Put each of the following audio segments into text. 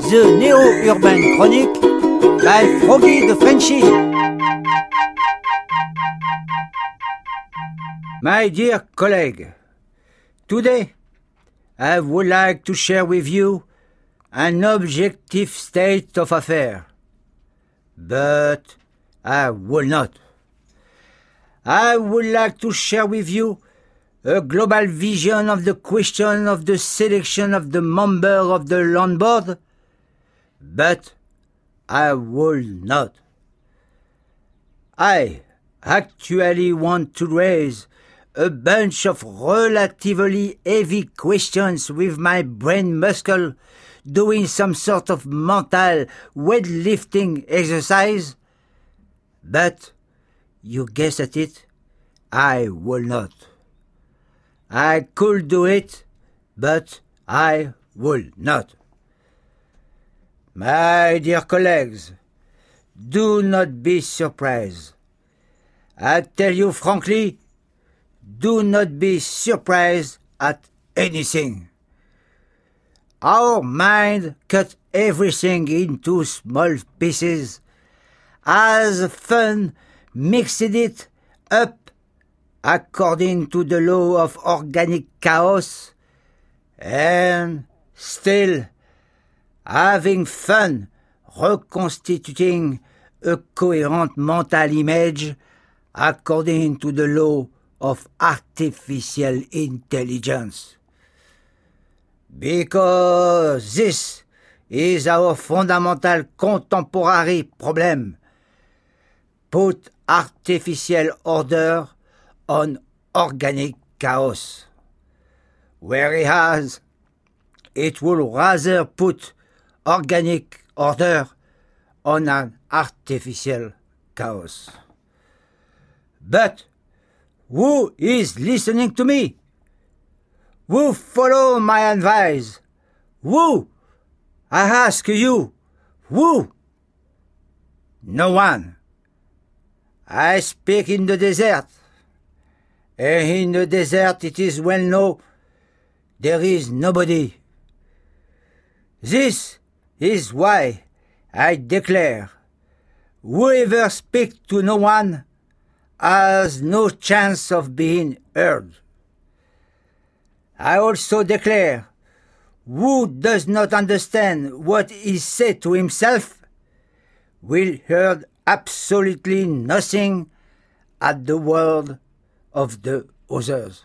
The Neo-Urban Chronic by Froggy the Frenchie. My dear colleague, today I would like to share with you an objective state of affairs. But I will not. I would like to share with you a global vision of the question of the selection of the member of the land board, but I will not. I actually want to raise a bunch of relatively heavy questions with my brain muscle, doing some sort of mental weightlifting exercise, but you guessed at it, I will not. I could do it, but I will not. My dear colleagues, do not be surprised. I tell you frankly, do not be surprised at anything. Our mind cut everything into small pieces, has fun, mixed it up according to the law of organic chaos, and still having fun reconstituting a coherent mental image according to the law of artificial intelligence. Because this is our fundamental contemporary problem. Put artificial order on organic chaos, whereas it will rather put organic order on an artificial chaos. But who is listening to me? Who follow my advice? Who? I ask you, who? No one. I speak in the desert. And in the desert it is well known there is nobody. This is why I declare whoever speaks to no one has no chance of being heard. I also declare who does not understand what is said to himself will hear absolutely nothing at the word of the others.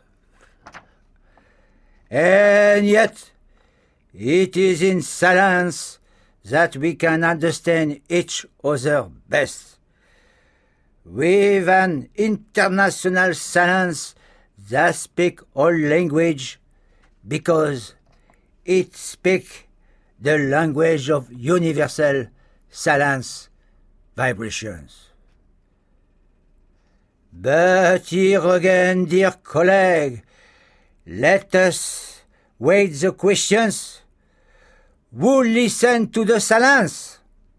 And yet, it is in silence that we can understand each other best. With an international silence that speaks all language, because it speaks the language of universal silence vibrations. But here again, dear colleague, let us weigh the questions. Who listen to the silence?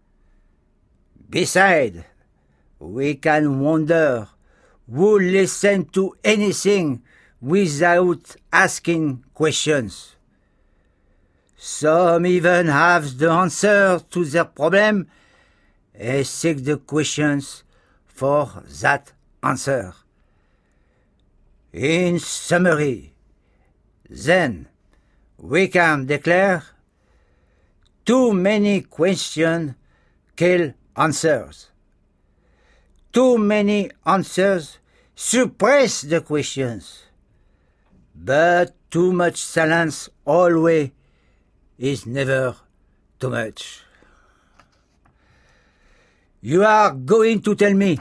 Besides, we can wonder who listen to anything without asking questions. Some even have the answer to their problem and seek the questions for that answer. In summary, then, we can declare too many questions kill answers. Too many answers suppress the questions. But too much silence always is never too much. You are going to tell me,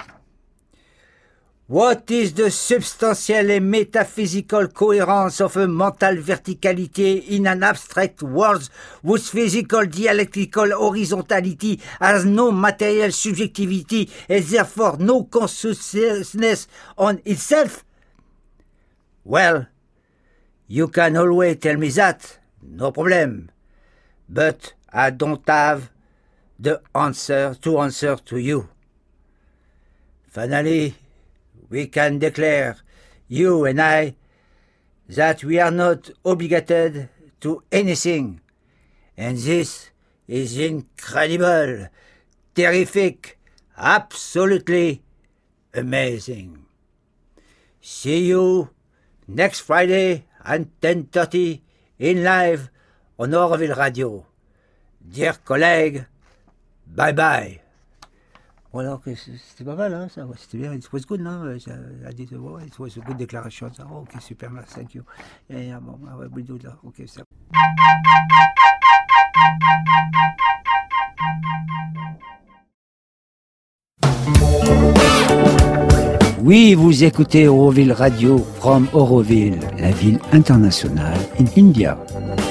what is the substantial and metaphysical coherence of a mental verticality in an abstract world whose physical dialectical horizontality has no material subjectivity and therefore no consciousness on itself? Well, you can always tell me that, no problem. But I don't have the answer to you. Finally, we can declare, you and I, that we are not obligated to anything, and this is incredible, terrific, absolutely amazing. See you next Friday at 10:30 in live on Orville Radio. Dear collègues, bye bye. Bon alors, c'était pas mal, hein, ça, c'était bien, it was good, non? I did, it was a good declaration, ça. Oh, ok, super, thank you. Yeah, bon, I will do that, ok, ça. Oui, vous écoutez Auroville Radio from Auroville, la ville internationale in India.